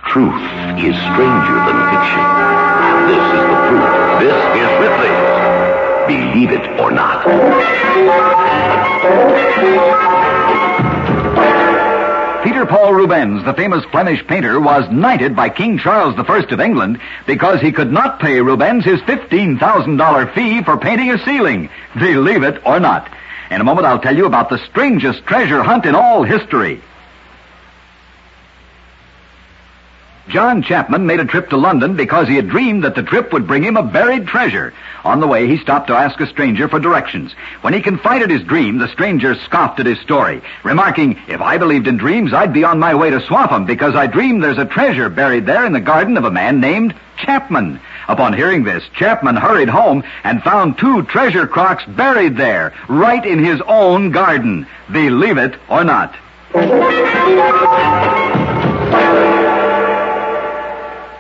Truth is stranger than fiction. And this is the proof. This is Ripley's Believe It or Not. Peter Paul Rubens, the famous Flemish painter, was knighted by King Charles I of England because he could not pay Rubens his $15,000 fee for painting a ceiling. Believe it or not. In a moment, I'll tell you about the strangest treasure hunt in all history. John Chapman made a trip to London because he had dreamed that the trip would bring him a buried treasure. On the way, he stopped to ask a stranger for directions. When he confided his dream, the stranger scoffed at his story, remarking, "If I believed in dreams, I'd be on my way to Swaffham because I dreamed there's a treasure buried there in the garden of a man named Chapman." Upon hearing this, Chapman hurried home and found 2 treasure crocks buried there, right in his own garden. Believe it or not.